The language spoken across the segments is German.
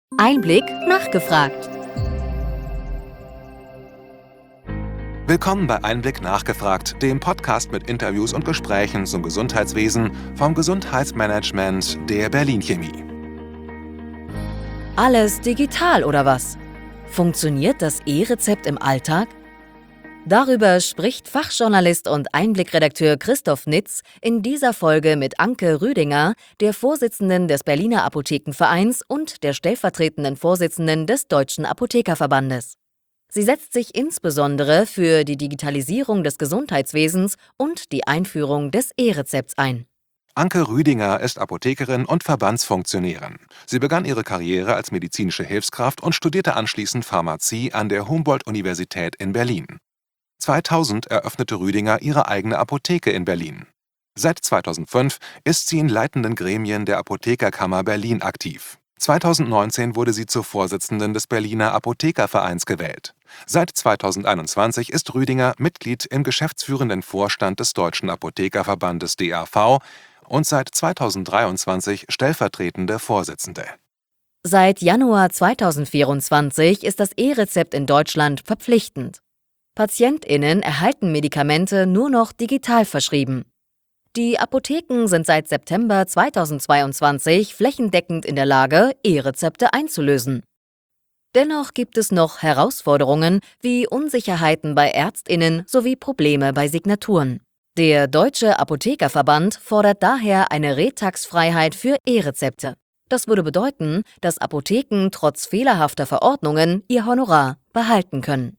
Einblick nachgefragt. Willkommen bei Einblick nachgefragt, dem Podcast mit Interviews und Gesprächen zum Gesundheitswesen vom Gesundheitsmanagement der Berlin Chemie. Alles digital oder was? Funktioniert das E-Rezept im Alltag? Darüber spricht Fachjournalist und Einblickredakteur Christoph Nitz in dieser Folge mit Anke Rüdinger, der Vorsitzenden des Berliner Apothekenvereins und der stellvertretenden Vorsitzenden des Deutschen Apothekerverbandes. Sie setzt sich insbesondere für die Digitalisierung des Gesundheitswesens und die Einführung des E-Rezepts ein. Anke Rüdinger ist Apothekerin und Verbandsfunktionärin. Sie begann ihre Karriere als medizinische Hilfskraft und studierte anschließend Pharmazie an der Humboldt-Universität in Berlin. 2000 eröffnete Rüdinger ihre eigene Apotheke in Berlin. Seit 2005 ist sie in leitenden Gremien der Apothekerkammer Berlin aktiv. 2019 wurde sie zur Vorsitzenden des Berliner Apothekervereins gewählt. Seit 2021 ist Rüdinger Mitglied im geschäftsführenden Vorstand des Deutschen Apothekerverbandes DAV und seit 2023 stellvertretende Vorsitzende. Seit Januar 2024 ist das E-Rezept in Deutschland verpflichtend. PatientInnen erhalten Medikamente nur noch digital verschrieben. Die Apotheken sind seit September 2022 flächendeckend in der Lage, E-Rezepte einzulösen. Dennoch gibt es noch Herausforderungen wie Unsicherheiten bei ÄrztInnen sowie Probleme bei Signaturen. Der Deutsche Apothekerverband fordert daher eine Retax-Freiheit für E-Rezepte. Das würde bedeuten, dass Apotheken trotz fehlerhafter Verordnungen ihr Honorar behalten können.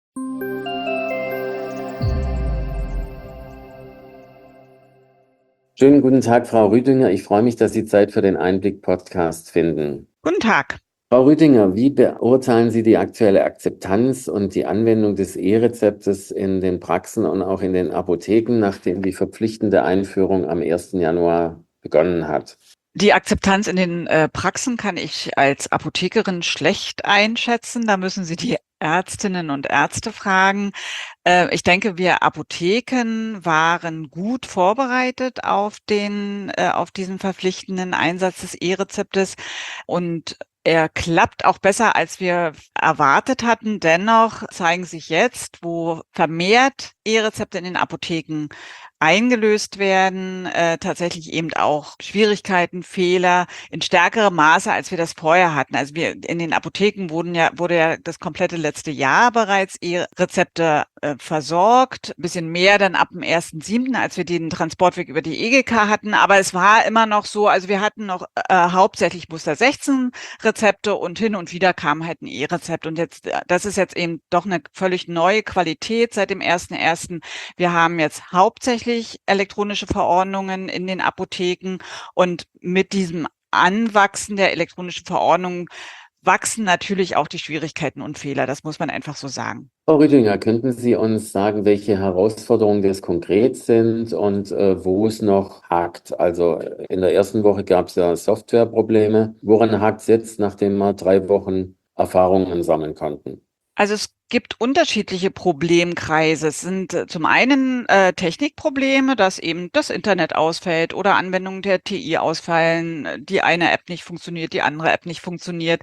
Schönen guten Tag, Frau Rüdinger. Ich freue mich, dass Sie Zeit für den Einblick-Podcast finden. Guten Tag. Frau Rüdinger, wie beurteilen Sie die aktuelle Akzeptanz und die Anwendung des E-Rezeptes in den Praxen und auch in den Apotheken, nachdem die verpflichtende Einführung am 1. Januar begonnen hat? Die Akzeptanz in den Praxen kann ich als Apothekerin schlecht einschätzen. Da müssen Sie die Ärztinnen und Ärzte fragen. Ich denke, wir Apotheken waren gut vorbereitet auf diesen verpflichtenden Einsatz des E-Rezeptes und er klappt auch besser, als wir erwartet hatten. Dennoch zeigen sich jetzt, wo vermehrt E-Rezepte in den Apotheken eingelöst werden, tatsächlich eben auch Schwierigkeiten, Fehler in stärkerem Maße, als wir das vorher hatten. Also wir in den Apotheken wurde ja das komplette letzte Jahr bereits E-Rezepte versorgt. Ein bisschen mehr dann ab dem 1.7., als wir den Transportweg über die EGK hatten. Aber es war immer noch so, also wir hatten noch hauptsächlich Muster 16 Rezepte und hin und wieder kam halt ein E-Rezept. Und jetzt, das ist jetzt eben doch eine völlig neue Qualität seit dem 1.1. Wir haben jetzt hauptsächlich elektronische Verordnungen in den Apotheken und mit diesem Anwachsen der elektronischen Verordnungen wachsen natürlich auch die Schwierigkeiten und Fehler. Das muss man einfach so sagen. Frau Rüdinger, könnten Sie uns sagen, welche Herausforderungen das konkret sind und wo es noch hakt? Also in der ersten Woche gab es ja Softwareprobleme. Woran hakt es jetzt, nachdem wir 3 Wochen Erfahrungen sammeln konnten? Also es gibt unterschiedliche Problemkreise. Es sind zum einen Technikprobleme, dass eben das Internet ausfällt oder Anwendungen der TI ausfallen, die eine App nicht funktioniert, die andere App nicht funktioniert.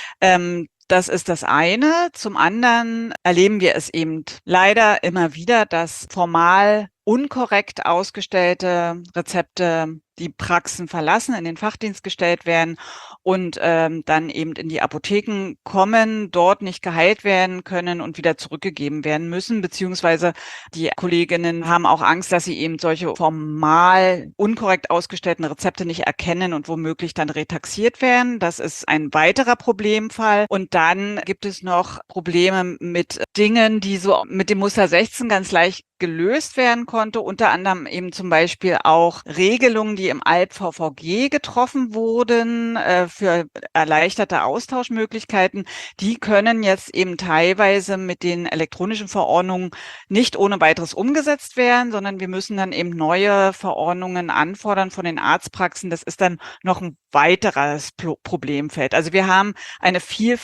Das ist das eine. Zum anderen erleben wir es eben leider immer wieder, dass formal unkorrekt ausgestellte Rezepte die Praxen verlassen, in den Fachdienst gestellt werden und dann eben in die Apotheken kommen, dort nicht geheilt werden können und wieder zurückgegeben werden müssen, beziehungsweise die Kolleginnen haben auch Angst, dass sie eben solche formal unkorrekt ausgestellten Rezepte nicht erkennen und womöglich dann retaxiert werden. Das ist ein weiterer Problemfall. Und dann gibt es noch Probleme mit Dingen, die so mit dem Muster 16 ganz leicht gelöst werden konnte, unter anderem eben zum Beispiel auch Regelungen, die im ALP-VVG getroffen wurden für erleichterte Austauschmöglichkeiten. Die können jetzt eben teilweise mit den elektronischen Verordnungen nicht ohne weiteres umgesetzt werden, sondern wir müssen dann eben neue Verordnungen anfordern von den Arztpraxen. Das ist dann noch ein weiteres Problemfeld. Also wir haben eine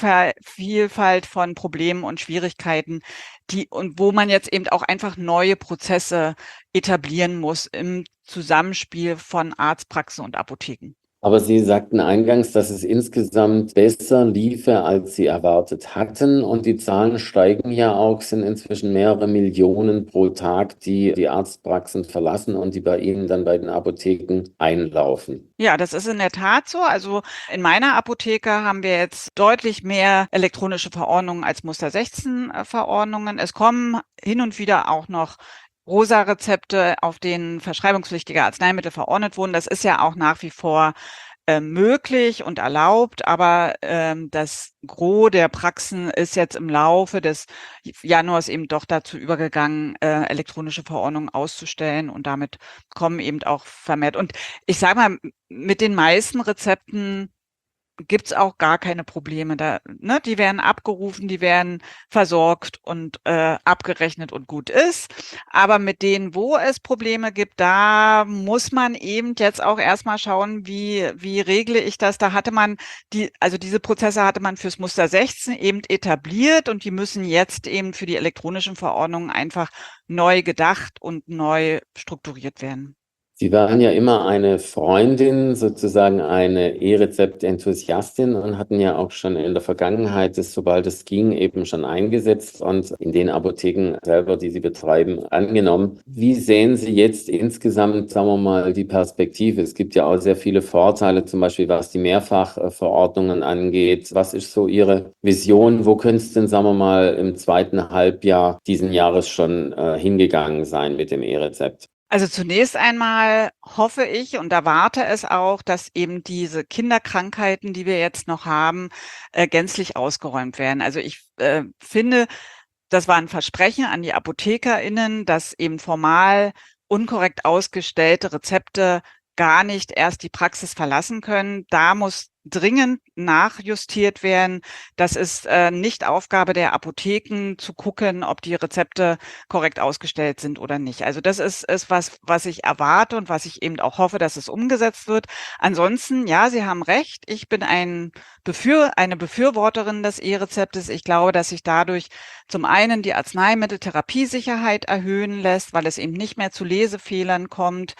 Vielfalt von Problemen und Schwierigkeiten, wo man jetzt eben auch einfach neue Prozesse etablieren muss im Zusammenspiel von Arztpraxen und Apotheken. Aber Sie sagten eingangs, dass es insgesamt besser liefe, als Sie erwartet hatten. Und die Zahlen steigen ja auch, sind inzwischen mehrere Millionen pro Tag, die die Arztpraxen verlassen und die bei Ihnen dann bei den Apotheken einlaufen. Ja, das ist in der Tat so. Also in meiner Apotheke haben wir jetzt deutlich mehr elektronische Verordnungen als Muster 16 Verordnungen. Es kommen hin und wieder auch noch Rosa-Rezepte, auf denen verschreibungspflichtige Arzneimittel verordnet wurden. Das ist ja auch nach wie vor möglich und erlaubt, aber das Gros der Praxen ist jetzt im Laufe des Januars eben doch dazu übergegangen, elektronische Verordnungen auszustellen, und damit kommen eben auch vermehrt. Und ich sage mal, mit den meisten Rezepten gibt's auch gar keine Probleme. Die werden abgerufen, die werden versorgt und abgerechnet und gut ist. Aber mit denen, wo es Probleme gibt, da muss man eben jetzt auch erstmal schauen, wie regle ich das. Da hatte man also diese Prozesse hatte man fürs Muster 16 eben etabliert, und die müssen jetzt eben für die elektronischen Verordnungen einfach neu gedacht und neu strukturiert werden. Sie waren ja immer eine Freundin, sozusagen eine E-Rezept-Enthusiastin und hatten ja auch schon in der Vergangenheit, sobald es ging, eben schon eingesetzt und in den Apotheken selber, die Sie betreiben, angenommen. Wie sehen Sie jetzt insgesamt, sagen wir mal, die Perspektive? Es gibt ja auch sehr viele Vorteile, zum Beispiel was die Mehrfachverordnungen angeht. Was ist so Ihre Vision? Wo könnte es denn, sagen wir mal, im zweiten Halbjahr diesen Jahres schon hingegangen sein mit dem E-Rezept? Also zunächst einmal hoffe ich und erwarte es auch, dass eben diese Kinderkrankheiten, die wir jetzt noch haben, gänzlich ausgeräumt werden. Also ich finde, das war ein Versprechen an die ApothekerInnen, dass eben formal unkorrekt ausgestellte Rezepte gar nicht erst die Praxis verlassen können. Da muss dringend nachjustiert werden. Das ist nicht Aufgabe der Apotheken, zu gucken, ob die Rezepte korrekt ausgestellt sind oder nicht. Also das ist was ich erwarte und was ich eben auch hoffe, dass es umgesetzt wird. Ansonsten, ja, Sie haben recht. Ich bin eine Befürworterin des E-Rezeptes. Ich glaube, dass sich dadurch zum einen die Arzneimitteltherapiesicherheit erhöhen lässt, weil es eben nicht mehr zu Lesefehlern kommt.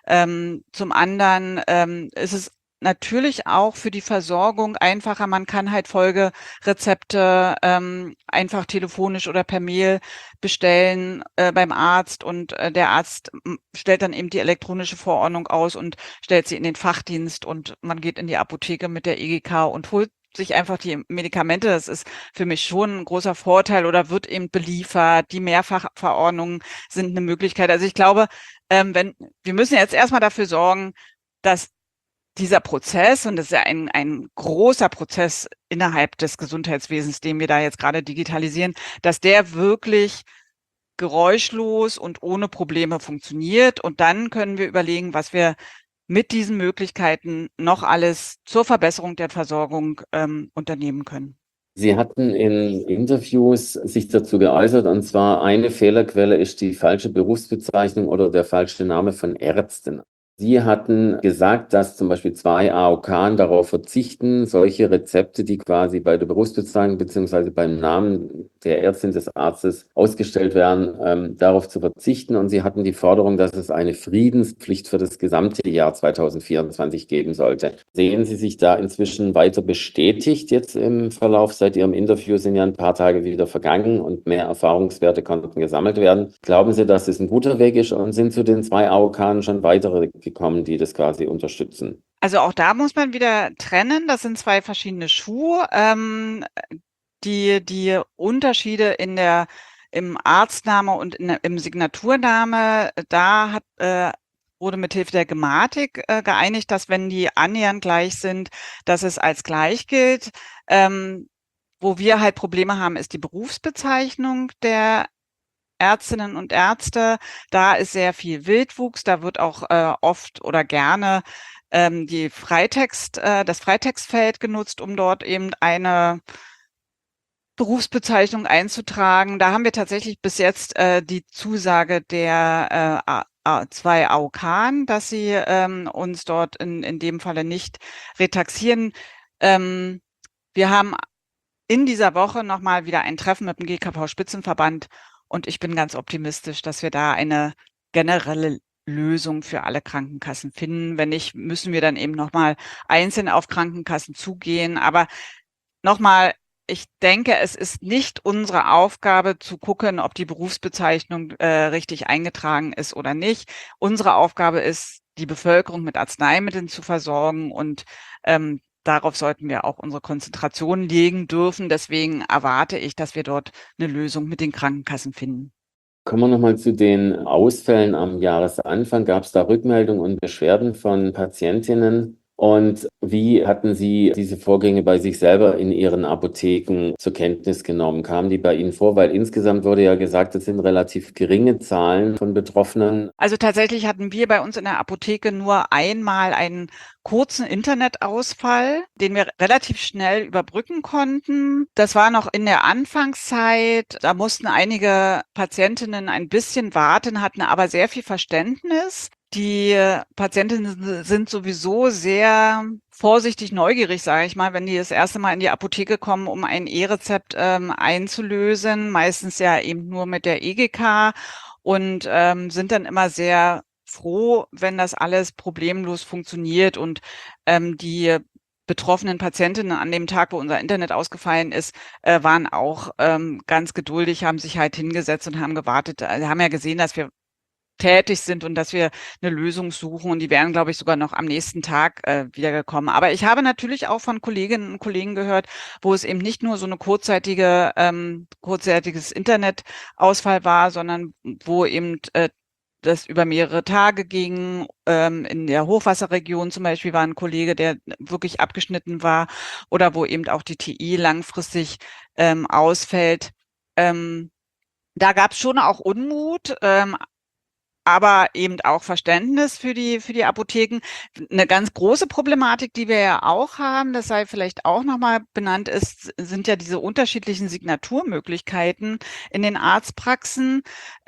Zum anderen ist es natürlich auch für die Versorgung einfacher. Man kann halt Folgerezepte einfach telefonisch oder per Mail bestellen beim Arzt, und der Arzt stellt dann eben die elektronische Verordnung aus und stellt sie in den Fachdienst, und man geht in die Apotheke mit der EGK und holt sich einfach die Medikamente. Das ist für mich schon ein großer Vorteil, oder wird eben beliefert. Die Mehrfachverordnungen sind eine Möglichkeit. Also ich glaube, wir müssen jetzt erstmal dafür sorgen, dass dieser Prozess, und das ist ja ein großer Prozess innerhalb des Gesundheitswesens, den wir da jetzt gerade digitalisieren, dass der wirklich geräuschlos und ohne Probleme funktioniert. Und dann können wir überlegen, was wir mit diesen Möglichkeiten noch alles zur Verbesserung der Versorgung unternehmen können. Sie hatten in Interviews sich dazu geäußert, und zwar eine Fehlerquelle ist die falsche Berufsbezeichnung oder der falsche Name von Ärzten. Sie hatten gesagt, dass zum Beispiel 2 AOK darauf verzichten, solche Rezepte, die quasi bei der Berufsbezeichnung beziehungsweise beim Namen der Ärztin des Arztes ausgestellt werden, darauf zu verzichten. Und Sie hatten die Forderung, dass es eine Friedenspflicht für das gesamte Jahr 2024 geben sollte. Sehen Sie sich da inzwischen weiter bestätigt jetzt im Verlauf? Seit Ihrem Interview sind ja ein paar Tage wieder vergangen und mehr Erfahrungswerte konnten gesammelt werden. Glauben Sie, dass es ein guter Weg ist, und sind zu den 2 AOK schon weitere gekommen, die das quasi unterstützen? Also auch da muss man wieder trennen. Das sind zwei verschiedene Schuhe. Die Unterschiede im Arztname und im Signaturname, da wurde mithilfe der Gematik geeinigt, dass wenn die annähernd gleich sind, dass es als gleich gilt. Wo wir halt Probleme haben, ist die Berufsbezeichnung der Ärztinnen und Ärzte. Da ist sehr viel Wildwuchs. Da wird auch oft oder gerne das Freitextfeld genutzt, um dort eben eine Berufsbezeichnung einzutragen. Da haben wir tatsächlich bis jetzt die Zusage der 2 AOK, dass sie uns dort in dem Falle nicht retaxieren. Wir haben in dieser Woche nochmal wieder ein Treffen mit dem GKV-Spitzenverband, und ich bin ganz optimistisch, dass wir da eine generelle Lösung für alle Krankenkassen finden. Wenn nicht, müssen wir dann eben nochmal einzeln auf Krankenkassen zugehen. Aber nochmal, ich denke, es ist nicht unsere Aufgabe zu gucken, ob die Berufsbezeichnung richtig eingetragen ist oder nicht. Unsere Aufgabe ist, die Bevölkerung mit Arzneimitteln zu versorgen und darauf sollten wir auch unsere Konzentration legen dürfen. Deswegen erwarte ich, dass wir dort eine Lösung mit den Krankenkassen finden. Kommen wir nochmal zu den Ausfällen am Jahresanfang. Gab es da Rückmeldungen und Beschwerden von Patientinnen? Und wie hatten Sie diese Vorgänge bei sich selber in Ihren Apotheken zur Kenntnis genommen? Kamen die bei Ihnen vor? Weil insgesamt wurde ja gesagt, es sind relativ geringe Zahlen von Betroffenen. Also tatsächlich hatten wir bei uns in der Apotheke nur einmal einen kurzen Internetausfall, den wir relativ schnell überbrücken konnten. Das war noch in der Anfangszeit. Da mussten einige Patientinnen ein bisschen warten, hatten aber sehr viel Verständnis. Die Patientinnen sind sowieso sehr vorsichtig neugierig, sage ich mal, wenn die das erste Mal in die Apotheke kommen, um ein E-Rezept einzulösen, meistens ja eben nur mit der EGK und sind dann immer sehr froh, wenn das alles problemlos funktioniert und die betroffenen Patientinnen an dem Tag, wo unser Internet ausgefallen ist, waren auch ganz geduldig, haben sich halt hingesetzt und haben gewartet. Sie haben ja gesehen, dass wir tätig sind und dass wir eine Lösung suchen und die wären, glaube ich, sogar noch am nächsten Tag wiedergekommen. Aber ich habe natürlich auch von Kolleginnen und Kollegen gehört, wo es eben nicht nur so eine kurzzeitiges Internetausfall war, sondern wo eben das über mehrere Tage ging. In der Hochwasserregion zum Beispiel war ein Kollege, der wirklich abgeschnitten war oder wo eben auch die TI langfristig ausfällt. Da gab es schon auch Unmut, aber eben auch Verständnis für die Apotheken. Eine ganz große Problematik, die wir ja auch haben, das sei vielleicht auch nochmal benannt ist, sind ja diese unterschiedlichen Signaturmöglichkeiten in den Arztpraxen.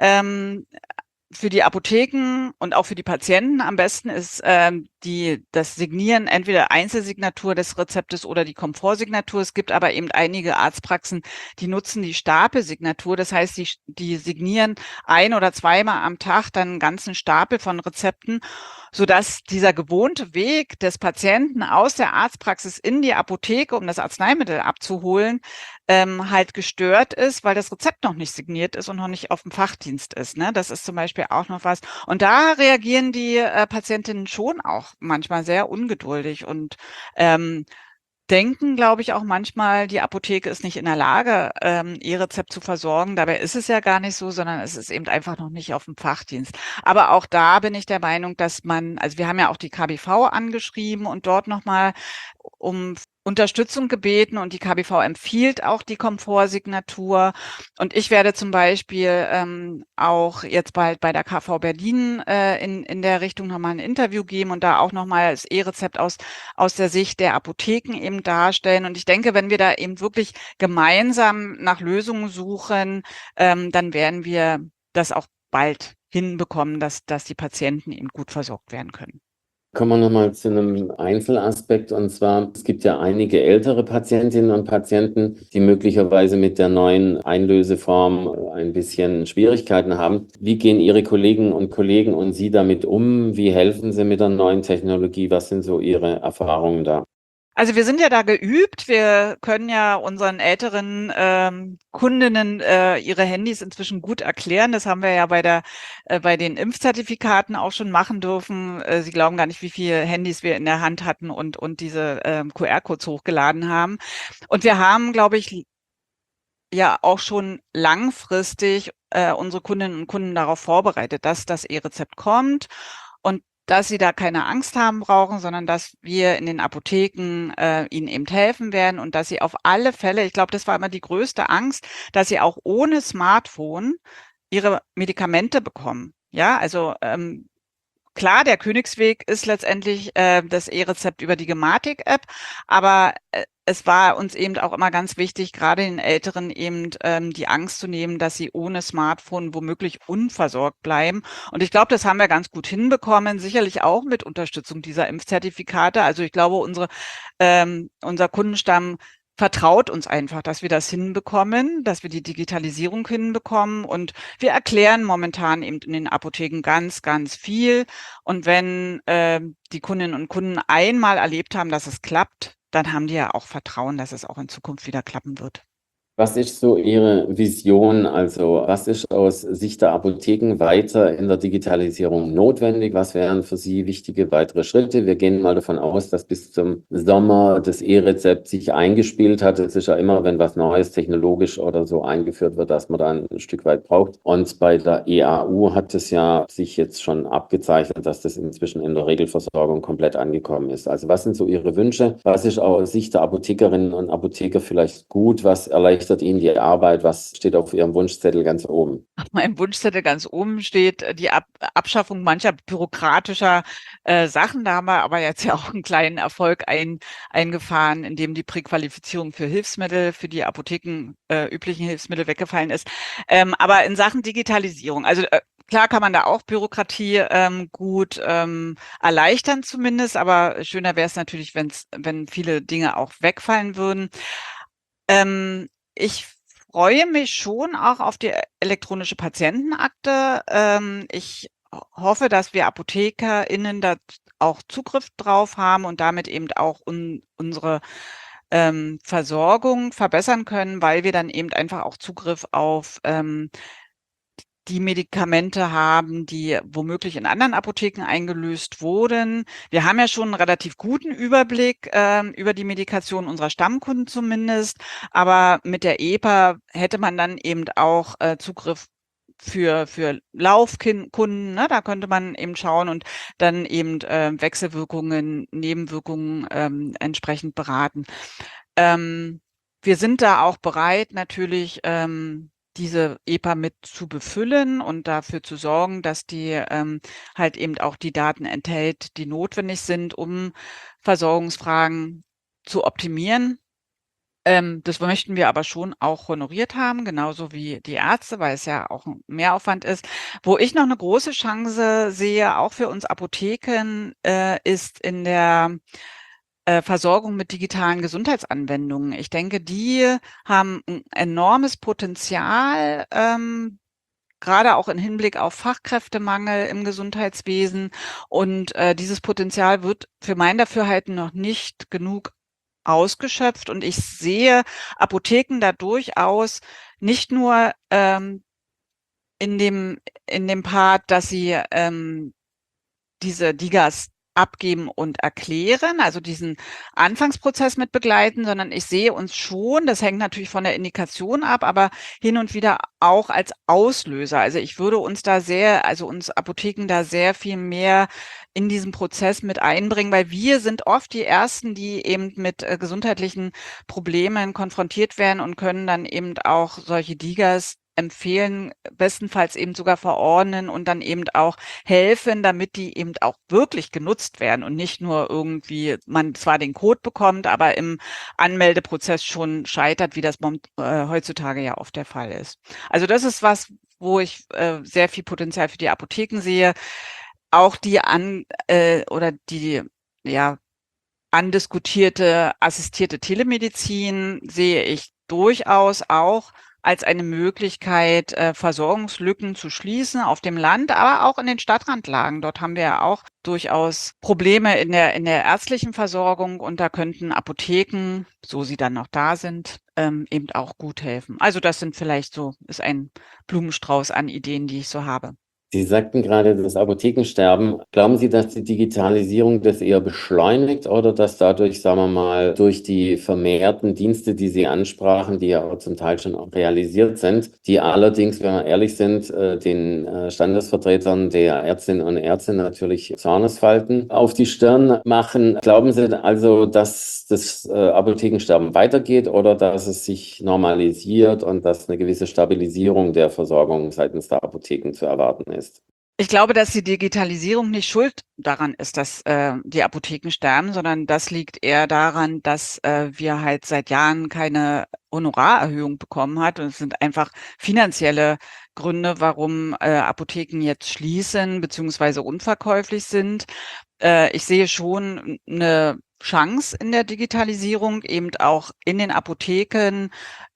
Für die Apotheken und auch für die Patienten am besten ist das Signieren entweder Einzelsignatur des Rezeptes oder die Komfortsignatur. Es gibt aber eben einige Arztpraxen, die nutzen die Stapelsignatur. Das heißt, die signieren ein- oder zweimal am Tag dann einen ganzen Stapel von Rezepten, sodass dieser gewohnte Weg des Patienten aus der Arztpraxis in die Apotheke, um das Arzneimittel abzuholen, halt gestört ist, weil das Rezept noch nicht signiert ist und noch nicht auf dem Fachdienst ist. Ne? Das ist zum Beispiel auch noch was. Und da reagieren die Patientinnen schon auch manchmal sehr ungeduldig und denken, glaube ich, auch manchmal, die Apotheke ist nicht in der Lage, E-Rezept zu versorgen. Dabei ist es ja gar nicht so, sondern es ist eben einfach noch nicht auf dem Fachdienst. Aber auch da bin ich der Meinung, dass also wir haben ja auch die KBV angeschrieben und dort nochmal um Unterstützung gebeten und die KBV empfiehlt auch die Komfortsignatur. Und ich werde zum Beispiel auch jetzt bald bei der KV Berlin in der Richtung nochmal ein Interview geben und da auch nochmal das E-Rezept aus der Sicht der Apotheken eben darstellen. Und ich denke, wenn wir da eben wirklich gemeinsam nach Lösungen suchen, dann werden wir das auch bald hinbekommen, dass die Patienten eben gut versorgt werden können. Kommen wir nochmal zu einem Einzelaspekt, und zwar, es gibt ja einige ältere Patientinnen und Patienten, die möglicherweise mit der neuen Einlöseform ein bisschen Schwierigkeiten haben. Wie gehen Ihre Kolleginnen und Kollegen und Sie damit um? Wie helfen Sie mit der neuen Technologie? Was sind so Ihre Erfahrungen da? Also wir sind ja da geübt. Wir können ja unseren älteren Kundinnen ihre Handys inzwischen gut erklären. Das haben wir ja bei den Impfzertifikaten auch schon machen dürfen. Sie glauben gar nicht, wie viele Handys wir in der Hand hatten und diese QR-Codes hochgeladen haben. Und wir haben, glaube ich, ja auch schon langfristig unsere Kundinnen und Kunden darauf vorbereitet, dass das E-Rezept kommt und dass sie da keine Angst haben brauchen, sondern dass wir in den Apotheken ihnen eben helfen werden und dass sie auf alle Fälle, ich glaube, das war immer die größte Angst, dass sie auch ohne Smartphone ihre Medikamente bekommen. Ja, also klar, der Königsweg ist letztendlich das E-Rezept über die Gematik-App, aber es war uns eben auch immer ganz wichtig, gerade den Älteren eben die Angst zu nehmen, dass sie ohne Smartphone womöglich unversorgt bleiben. Und ich glaube, das haben wir ganz gut hinbekommen, sicherlich auch mit Unterstützung dieser Impfzertifikate. Also ich glaube, unser Kundenstamm vertraut uns einfach, dass wir das hinbekommen, dass wir die Digitalisierung hinbekommen. Und wir erklären momentan eben in den Apotheken ganz, ganz viel. Und wenn die Kundinnen und Kunden einmal erlebt haben, dass es klappt, dann haben die ja auch Vertrauen, dass es auch in Zukunft wieder klappen wird. Was ist so Ihre Vision? Also, was ist aus Sicht der Apotheken weiter in der Digitalisierung notwendig? Was wären für Sie wichtige weitere Schritte? Wir gehen mal davon aus, dass bis zum Sommer das E-Rezept sich eingespielt hat. Es ist ja immer, wenn was Neues technologisch oder so eingeführt wird, dass man da ein Stück weit braucht. Und bei der EAU hat es ja sich jetzt schon abgezeichnet, dass das inzwischen in der Regelversorgung komplett angekommen ist. Also, was sind so Ihre Wünsche? Was ist aus Sicht der Apothekerinnen und Apotheker vielleicht gut? Was erleichtert Ihnen die Arbeit? Was steht auf Ihrem Wunschzettel ganz oben? Auf meinem Wunschzettel ganz oben steht die Abschaffung mancher bürokratischer Sachen. Da haben wir aber jetzt ja auch einen kleinen Erfolg eingefahren, indem die Präqualifizierung für Hilfsmittel, für die Apotheken üblichen Hilfsmittel weggefallen ist. Aber in Sachen Digitalisierung, also klar kann man da auch Bürokratie gut erleichtern zumindest, aber schöner wäre es natürlich, wenn viele Dinge auch wegfallen würden. Ich freue mich schon auch auf die elektronische Patientenakte. Ich hoffe, dass wir ApothekerInnen da auch Zugriff drauf haben und damit eben auch unsere Versorgung verbessern können, weil wir dann eben einfach auch Zugriff auf die Medikamente haben, die womöglich in anderen Apotheken eingelöst wurden. Wir haben ja schon einen relativ guten Überblick über die Medikation unserer Stammkunden zumindest, aber mit der EPA hätte man dann eben auch Zugriff für Laufkunden, ne? Da könnte man eben schauen und dann eben Wechselwirkungen, Nebenwirkungen entsprechend beraten. Wir sind da auch bereit, natürlich diese EPA mit zu befüllen und dafür zu sorgen, dass die halt eben auch die Daten enthält, die notwendig sind, um Versorgungsfragen zu optimieren. Das möchten wir aber schon auch honoriert haben, genauso wie die Ärzte, weil es ja auch ein Mehraufwand ist. Wo ich noch eine große Chance sehe, auch für uns Apotheken, ist in der Versorgung mit digitalen Gesundheitsanwendungen. Ich denke, die haben ein enormes Potenzial, gerade auch im Hinblick auf Fachkräftemangel im Gesundheitswesen. Und dieses Potenzial wird für mein Dafürhalten noch nicht genug ausgeschöpft. Und ich sehe Apotheken da durchaus nicht nur in dem Part, dass sie diese DiGAs abgeben und erklären, also diesen Anfangsprozess mit begleiten, sondern ich sehe uns schon, das hängt natürlich von der Indikation ab, aber hin und wieder auch als Auslöser. Also ich würde uns uns Apotheken da sehr viel mehr in diesen Prozess mit einbringen, weil wir sind oft die Ersten, die eben mit gesundheitlichen Problemen konfrontiert werden und können dann eben auch solche DiGAs empfehlen, bestenfalls eben sogar verordnen und dann eben auch helfen, damit die eben auch wirklich genutzt werden und nicht nur irgendwie man zwar den Code bekommt, aber im Anmeldeprozess schon scheitert, wie das heutzutage ja oft der Fall ist. Also das ist was, wo ich sehr viel Potenzial für die Apotheken sehe. Auch die andiskutierte assistierte Telemedizin sehe ich durchaus auch als eine Möglichkeit, Versorgungslücken zu schließen auf dem Land, aber auch in den Stadtrandlagen. Dort haben wir ja auch durchaus Probleme in der ärztlichen Versorgung und da könnten Apotheken, so sie dann noch da sind, eben auch gut helfen. Also das ist ein Blumenstrauß an Ideen, die ich so habe. Sie sagten gerade das Apothekensterben. Glauben Sie, dass die Digitalisierung das eher beschleunigt oder dass dadurch, sagen wir mal, durch die vermehrten Dienste, die Sie ansprachen, die ja auch zum Teil schon auch realisiert sind, die allerdings, wenn wir ehrlich sind, den Standesvertretern der Ärztinnen und Ärzte natürlich Zornesfalten auf die Stirn machen? Glauben Sie also, dass das Apothekensterben weitergeht oder dass es sich normalisiert und dass eine gewisse Stabilisierung der Versorgung seitens der Apotheken zu erwarten ist? Ich glaube, dass die Digitalisierung nicht schuld daran ist, dass die Apotheken sterben, sondern das liegt eher daran, dass wir halt seit Jahren keine Honorarerhöhung bekommen hat. Und es sind einfach finanzielle Gründe, warum Apotheken jetzt schließen beziehungsweise unverkäuflich sind. Ich sehe schon eine Chance in der Digitalisierung, eben auch in den Apotheken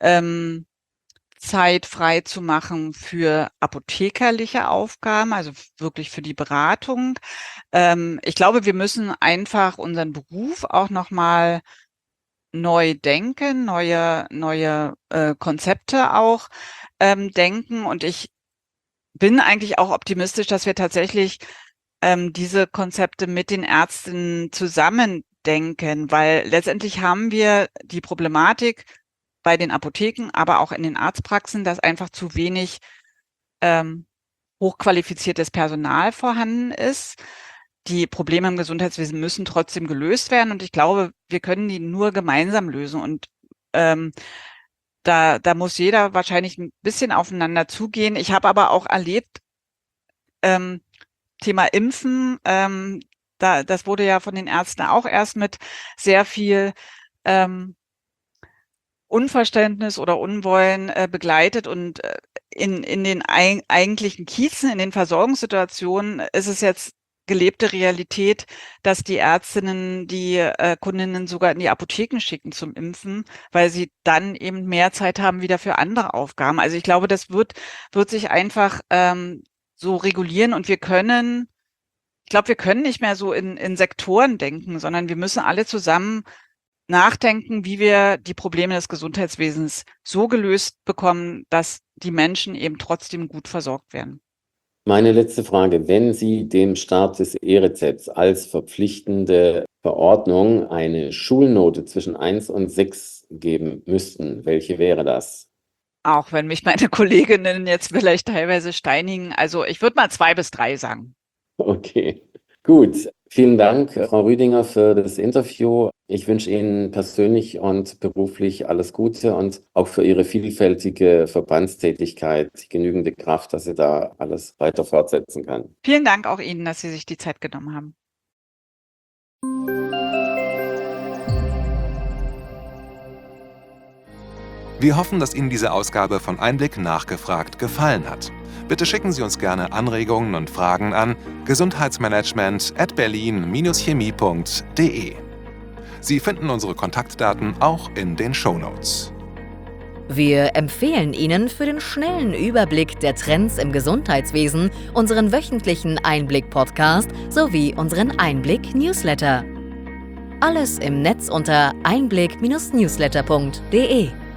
Zeit frei zu machen für apothekerliche Aufgaben, also wirklich für die Beratung. Ich glaube, wir müssen einfach unseren Beruf auch nochmal neu denken, neue Konzepte auch denken. Und ich bin eigentlich auch optimistisch, dass wir tatsächlich diese Konzepte mit den Ärztinnen zusammen denken, weil letztendlich haben wir die Problematik bei den Apotheken, aber auch in den Arztpraxen, dass einfach zu wenig hochqualifiziertes Personal vorhanden ist. Die Probleme im Gesundheitswesen müssen trotzdem gelöst werden und ich glaube, wir können die nur gemeinsam lösen und da muss jeder wahrscheinlich ein bisschen aufeinander zugehen. Ich habe aber auch erlebt, Thema Impfen, das wurde ja von den Ärzten auch erst mit sehr viel Unverständnis oder Unwollen begleitet und in den eigentlichen Kiezen, in den Versorgungssituationen ist es jetzt gelebte Realität, dass die Ärztinnen die Kundinnen sogar in die Apotheken schicken zum Impfen, weil sie dann eben mehr Zeit haben wieder für andere Aufgaben. Also ich glaube, das wird sich einfach so regulieren und ich glaube, wir können nicht mehr so in Sektoren denken, sondern wir müssen alle zusammen nachdenken, wie wir die Probleme des Gesundheitswesens so gelöst bekommen, dass die Menschen eben trotzdem gut versorgt werden. Meine letzte Frage, wenn Sie dem Start des E-Rezepts als verpflichtende Verordnung eine Schulnote zwischen 1 und 6 geben müssten, welche wäre das? Auch wenn mich meine Kolleginnen jetzt vielleicht teilweise steinigen. Also ich würde mal 2 bis 3 sagen. Okay, gut. Vielen Dank, Frau Rüdinger, für das Interview. Ich wünsche Ihnen persönlich und beruflich alles Gute und auch für Ihre vielfältige Verbandstätigkeit genügende Kraft, dass Sie da alles weiter fortsetzen kann. Vielen Dank auch Ihnen, dass Sie sich die Zeit genommen haben. Wir hoffen, dass Ihnen diese Ausgabe von Einblick nachgefragt gefallen hat. Bitte schicken Sie uns gerne Anregungen und Fragen an gesundheitsmanagement@berlin-chemie.de. Sie finden unsere Kontaktdaten auch in den Shownotes. Wir empfehlen Ihnen für den schnellen Überblick der Trends im Gesundheitswesen unseren wöchentlichen Einblick-Podcast sowie unseren Einblick-Newsletter. Alles im Netz unter einblick-newsletter.de.